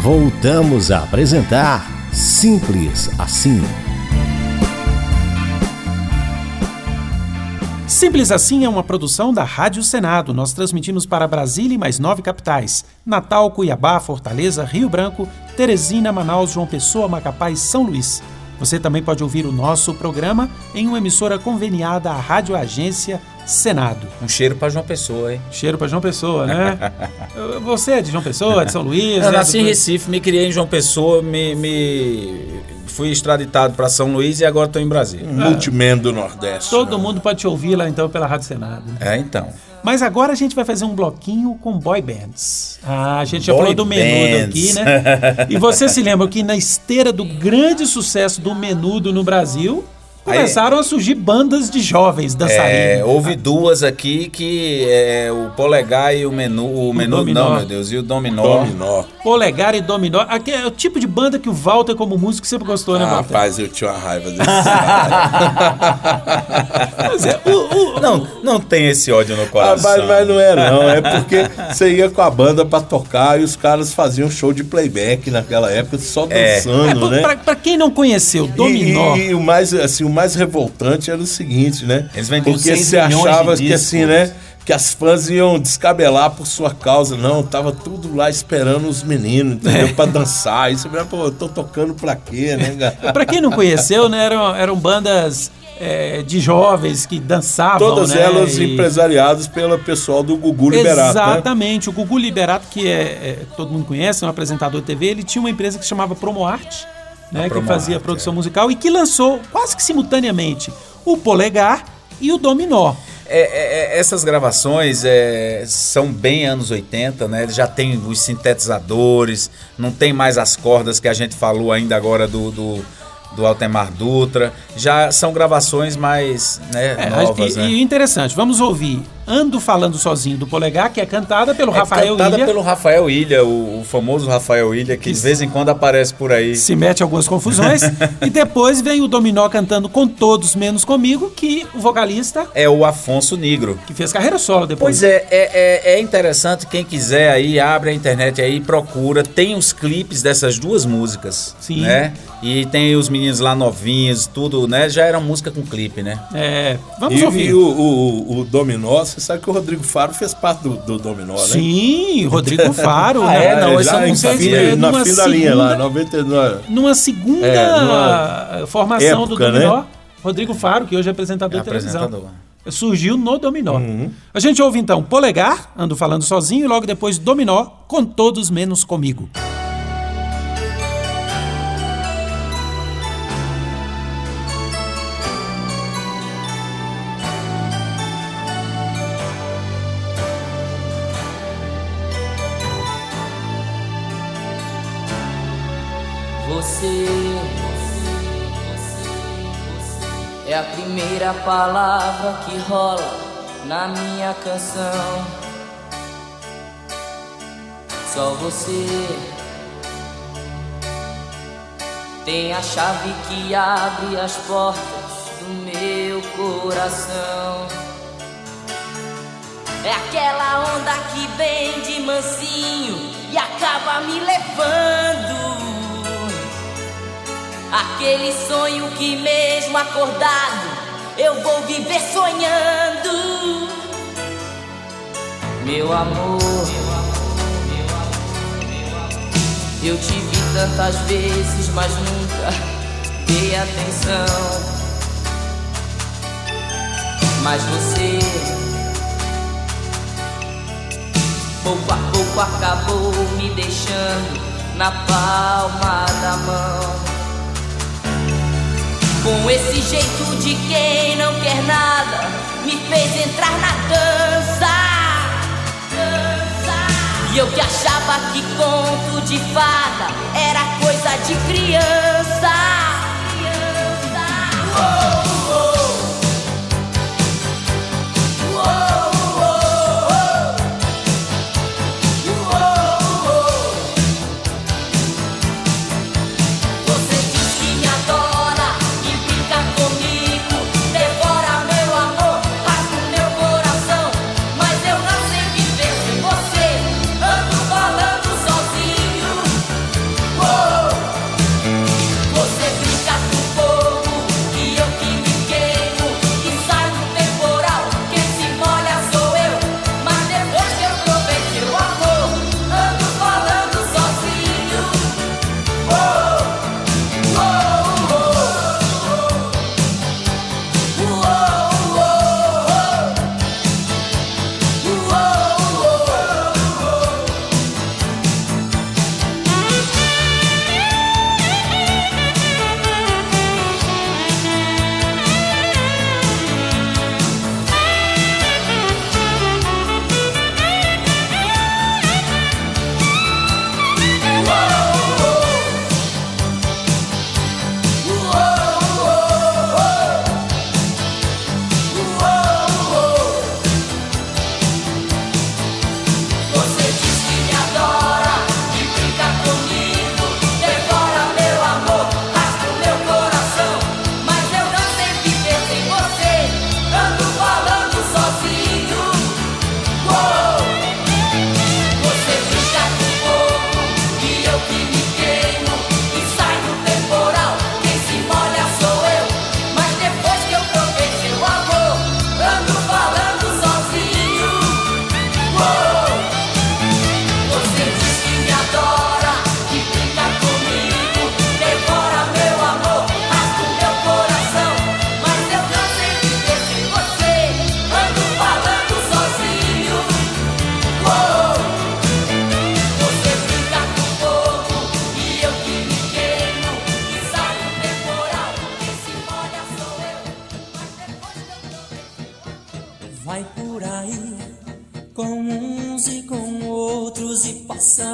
Voltamos a apresentar Simples Assim. Simples Assim é uma produção da Rádio Senado. Nós transmitimos para Brasília e mais 9 capitais: Natal, Cuiabá, Fortaleza, Rio Branco, Teresina, Manaus, João Pessoa, Macapá e São Luís. Você também pode ouvir o nosso programa em uma emissora conveniada à Rádio Agência Senado. Um cheiro para João Pessoa, hein? Cheiro para João Pessoa, né? Você é de João Pessoa, de São Luís? Eu nasci em Recife, me criei em João Pessoa, fui extraditado para São Luís e agora estou em Brasília. Multiman do Nordeste. Todo mundo pode te ouvir lá então pela Rádio Senado. É, então. Mas agora a gente vai fazer um bloquinho com boy bands. A gente já falou do Menudo aqui, né? E você se lembra que na esteira do grande sucesso do Menudo no Brasil, começaram a surgir bandas de jovens dançarinos. Houve duas aqui que o Polegar e o Menudo, não, meu Deus, e o Dominó. Polegar e Dominó. Aqui é o tipo de banda que o Walter, como músico, sempre gostou, né, Walter? Rapaz, eu tinha uma raiva desse. Não tem esse ódio no coração. Mas não é não, é porque você ia com a banda pra tocar e os caras faziam show de playback naquela época, só dançando, né? Pra quem não conheceu, Dominó... E o mais revoltante era o seguinte, né? Eles vendiam porque 6 você achava de que assim, né? Que as fãs iam descabelar por sua causa. Não, tava tudo lá esperando os meninos, entendeu? Pra dançar. E você vê, pô, eu tô tocando pra quê, né, cara? Pra quem não conheceu, né? Eram bandas de jovens que dançavam, todas elas empresariadas pelo pessoal do Gugu Liberato. Exatamente. Né? O Gugu Liberato, que todo mundo conhece, é um apresentador de TV, ele tinha uma empresa que se chamava Promoarte, né, que fazia produção musical e que lançou quase que simultaneamente o Polegar e o Dominó. Essas gravações são bem anos 80, né? Já tem os sintetizadores, não tem mais as cordas que a gente falou ainda agora do Altemar Dutra. Já são gravações mais novas. E interessante, vamos ouvir Ando Falando Sozinho do Polegar, que é cantada pelo Rafael Ilha. Cantada pelo Rafael Ilha, o famoso Rafael Ilha, que de vez em quando aparece por aí. Se mete algumas confusões. E depois vem o Dominó cantando Com Todos Menos Comigo, que o vocalista... é o Afonso Nigro. Que fez carreira solo depois. Pois é interessante, quem quiser aí, abre a internet aí, procura. Tem os clipes dessas duas músicas. Sim. Né? E tem os meninos lá novinhos, tudo, né? Já era música com clipe, né? Vamos ouvir. E o Dominó, você sabe que o Rodrigo Faro fez parte do Dominó, né? Sim, Rodrigo Faro. Na fim da linha lá, 99. Numa segunda formação época, do Dominó, né? Rodrigo Faro, que hoje é apresentador de televisão. Surgiu no Dominó. A gente ouve então Polegar, Ando Falando Sozinho, e logo depois Dominó, Com Todos Menos Comigo. Você é a primeira palavra que rola na minha canção. Só você tem a chave que abre as portas do meu coração. É aquela onda que vem de mansinho e acaba me levando. Aquele sonho que mesmo acordado eu vou viver sonhando. Meu amor, eu te vi tantas vezes, mas nunca dei atenção. Mas você, pouco a pouco acabou me deixando na palma da mão. Com esse jeito de quem não quer nada, me fez entrar na dança. E eu que achava que conto de fada era coisa de criança.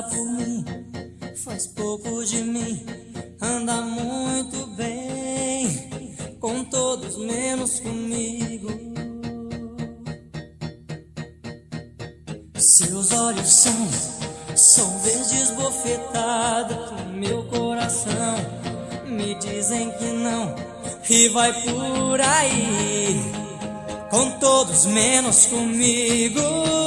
por mim, faz pouco de mim, anda muito bem, com todos menos comigo. Seus olhos são verdes bofetadas pro meu coração, me dizem que não, e vai por aí, com todos menos comigo.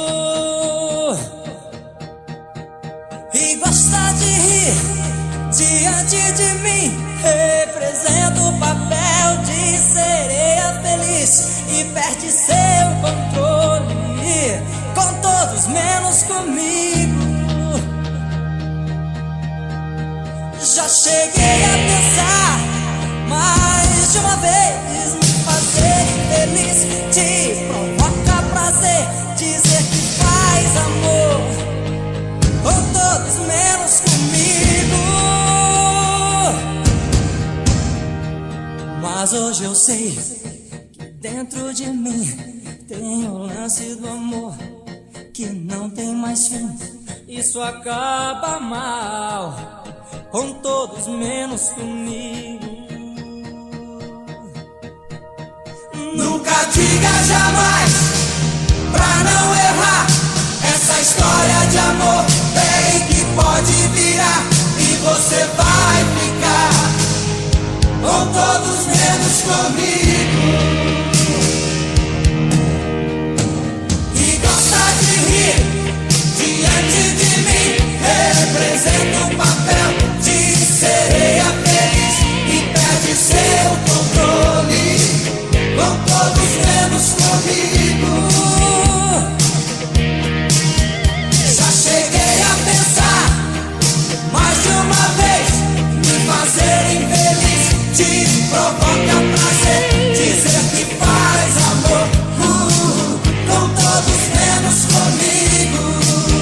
E gosta de rir diante de mim, representa o papel de sereia feliz e perde seu controle, com todos menos comigo. Já cheguei a pensar mais de uma vez me fazer infeliz, te provoca prazer dizer que faz amor, com todos menos comigo. Mas hoje eu sei que dentro de mim tem o lance do amor que não tem mais fim. Isso acaba mal, com todos menos comigo. Nunca diga jamais, pra não errar, essa história de amor bem que pode virar, e você vai ficar com todos menos comigo. E gosta de rir diante de mim, representa um papel de sereia feliz e perde seu controle, com todos menos comigo. Já cheguei a pensar mais de uma vez me fazer infeliz, te provoca prazer dizer que faz amor, com todos menos comigo.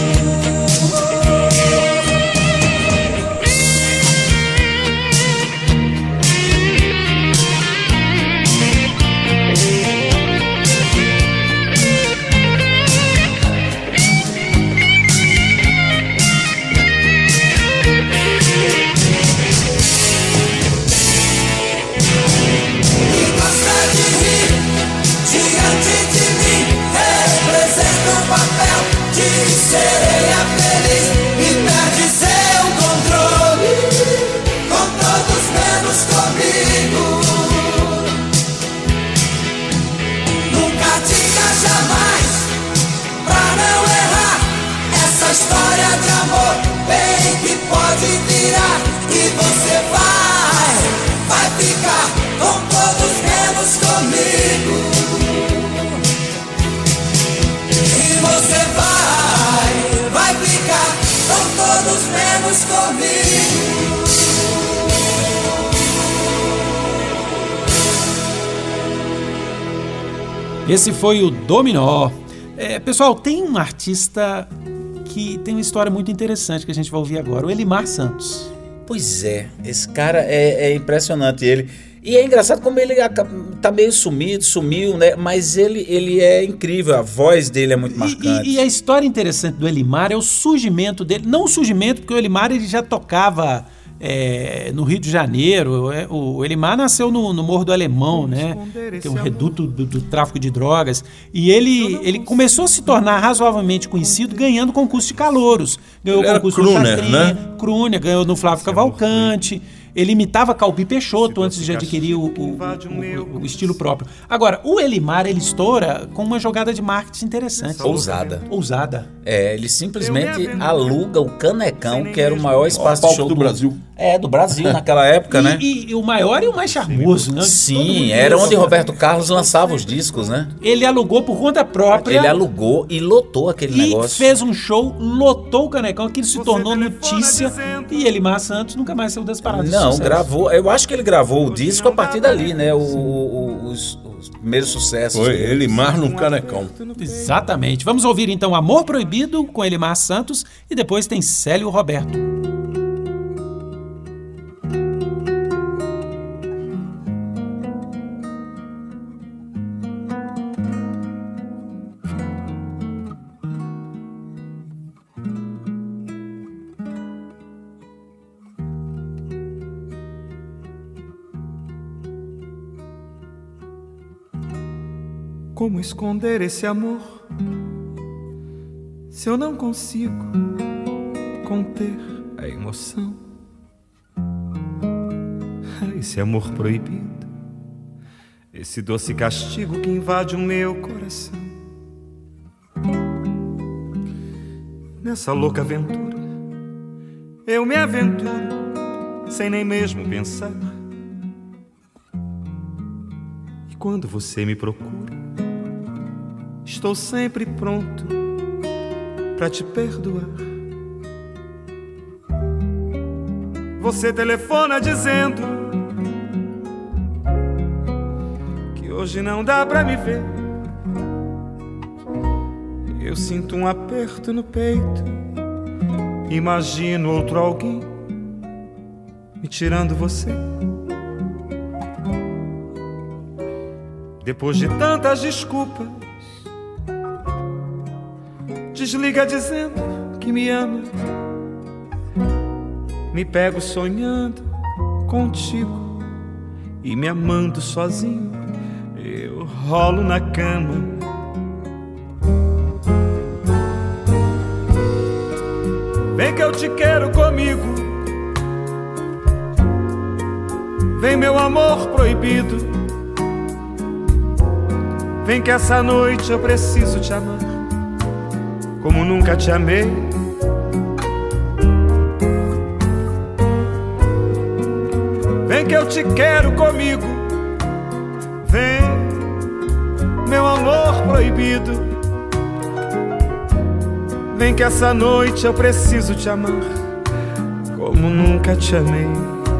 Sereia feliz e perde seu controle, com todos menos comigo. Nunca diga jamais, pra não errar, essa história de amor bem que pode virar, e você vai ficar com todos menos comigo. E você vai ficar com todos menos comigo. Esse foi o Dominó. Pessoal, tem um artista que tem uma história muito interessante que a gente vai ouvir agora, o Elimar Santos. Pois é, esse cara é impressionante, ele. E é engraçado como ele tá meio sumiu, né? Mas ele é incrível, a voz dele é muito marcante. E a história interessante do Elimar é o surgimento dele. Não o surgimento, porque o Elimar ele já tocava no Rio de Janeiro. O Elimar nasceu no Morro do Alemão, né? Que é um reduto do tráfico de drogas. E ele começou a se tornar razoavelmente conhecido ganhando concurso de calouros. Ganhou o concurso do Chacrinha, né? Crooner, ganhou no Flávio Cavalcante. Ele imitava Calbi Peixoto antes de adquirir o estilo próprio. Agora, o Elimar, ele estoura com uma jogada de marketing interessante. Ousada. Ele simplesmente aluga o Canecão, que era o maior espaço de show do Brasil. Do Brasil naquela época, né? E o maior e o mais charmoso, né? Sim, era onde Roberto Carlos lançava os discos, né? Ele alugou por conta própria. Ele alugou e lotou aquele negócio. E fez um show, lotou o Canecão, aquilo se tornou notícia. E Elimar Santos nunca mais saiu das paradas. Não, gravou. Eu acho que ele gravou o disco a partir dali, né? Os primeiros sucessos. Foi Elimar no Canecão. Exatamente. Vamos ouvir então Amor Proibido com Elimar Santos e depois tem Célio Roberto. Como esconder esse amor se eu não consigo conter a emoção? Esse amor proibido, esse doce castigo que invade o meu coração. Nessa louca aventura eu me aventuro sem nem mesmo pensar. E quando você me procura, estou sempre pronto pra te perdoar. Você telefona dizendo que hoje não dá pra me ver. Eu sinto um aperto no peito, imagino outro alguém me tirando você. Depois de tantas desculpas, desliga dizendo que me ama. Me pego sonhando contigo e me amando sozinho. Eu rolo na cama. Vem que eu te quero comigo. Vem meu amor proibido. Vem que essa noite eu preciso te amar como nunca te amei. Vem que eu te quero comigo. Vem meu amor proibido. Vem que essa noite eu preciso te amar como nunca te amei.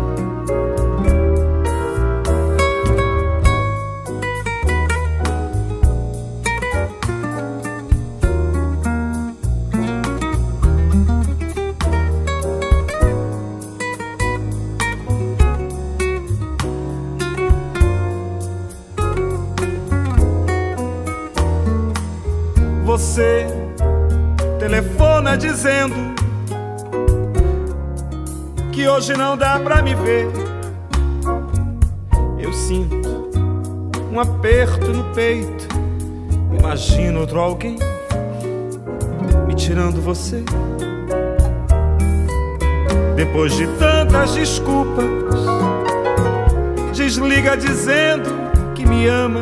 Você telefona dizendo que hoje não dá pra me ver. Eu sinto um aperto no peito, imagino outro alguém me tirando você. Depois de tantas desculpas, desliga dizendo que me ama.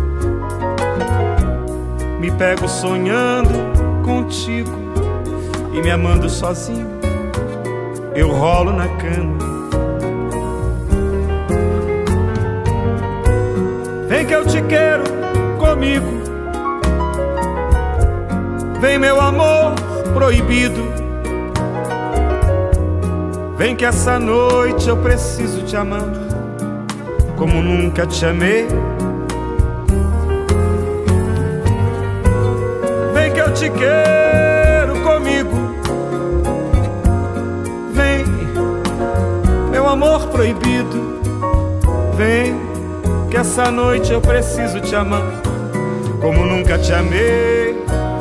Me pego sonhando contigo e me amando sozinho. Eu rolo na cama. Vem que eu te quero comigo. Vem meu amor proibido. Vem que essa noite eu preciso te amar como nunca te amei. Vem que eu te quero comigo. Vem, meu amor proibido. Vem, que essa noite eu preciso te amar como nunca te amei.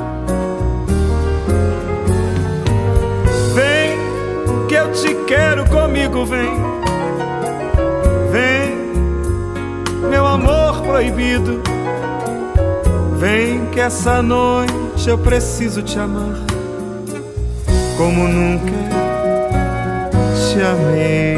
Vem, que eu te quero comigo. Vem, vem, meu amor proibido. Vem, que essa noite eu preciso te amar como nunca te amei.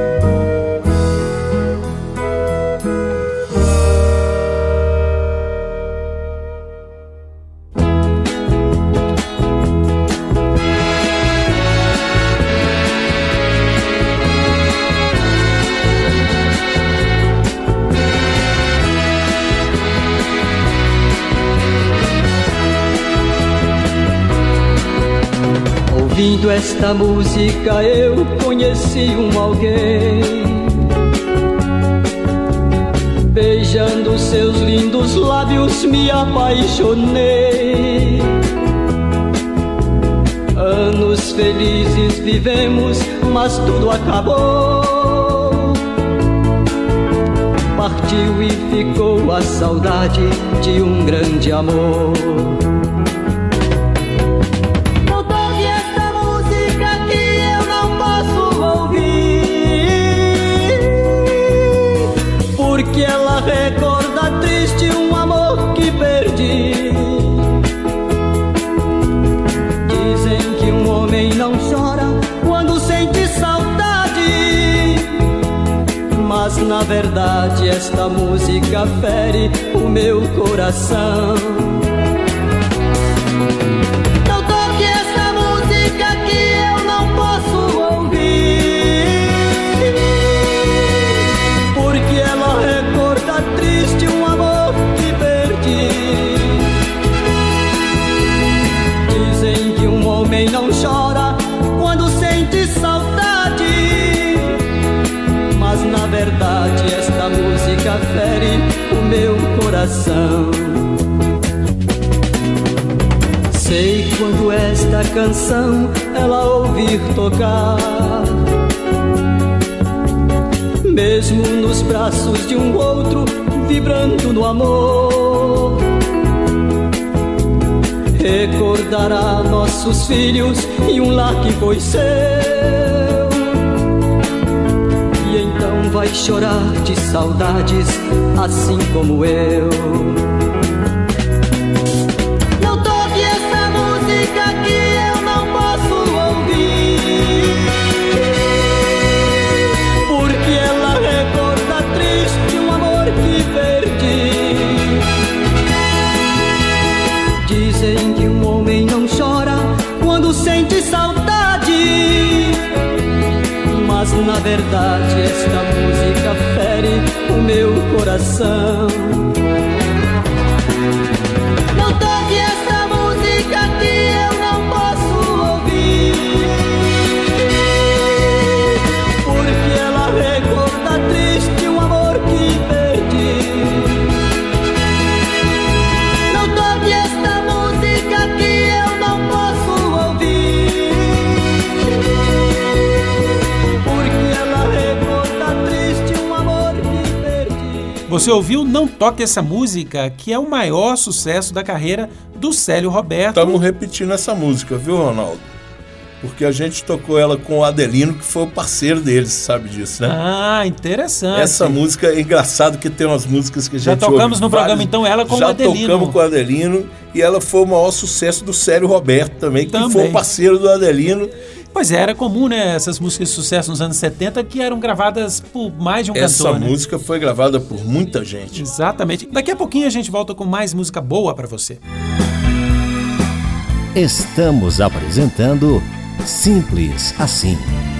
Ouvindo esta música eu conheci um alguém, beijando seus lindos lábios me apaixonei. Anos felizes vivemos, mas tudo acabou. Partiu e ficou a saudade de um grande amor. Porque ela recorda triste um amor que veio na verdade esta música fere o meu coração. Não toque essa música que eu não posso ouvir, porque ela recorda triste um amor que perdi. Dizem que um homem não chora quando sente saudade, mas na verdade esta música fere o meu coração. Sei quando esta canção ela ouvir tocar, mesmo nos braços de um outro, vibrando no amor, recordará nossos filhos e um lar que foi seu, e então vai chorar de saudades, assim como eu. Não toque essa música que eu não posso ouvir, porque ela recorda triste um amor que perdi. Dizem que um homem não chora quando sente saudade, mas na verdade esta música fere o meu coração. Não toque essa música que eu não posso ouvir, porque ela recorda triste um amor que perdi. Não toque esta música que eu não posso ouvir, porque ela recorda triste um amor que perdi. Você ouviu Não Toque Essa Música, que é o maior sucesso da carreira do Célio Roberto. Estamos repetindo essa música, viu, Ronaldo? Porque a gente tocou ela com o Adelino, que foi o parceiro deles, sabe disso, né? Ah, interessante. Essa música é engraçado, que tem umas músicas que a gente já tocamos ouve no programa, então, ela com o Adelino. Já tocamos com o Adelino, e ela foi o maior sucesso do Célio Roberto também, que foi o parceiro do Adelino. Pois é, era comum, né? Essas músicas de sucesso nos anos 70 que eram gravadas por mais de um cantor. Essa música foi gravada por muita gente. Exatamente. Daqui a pouquinho a gente volta com mais música boa pra você. Estamos apresentando Simples Assim.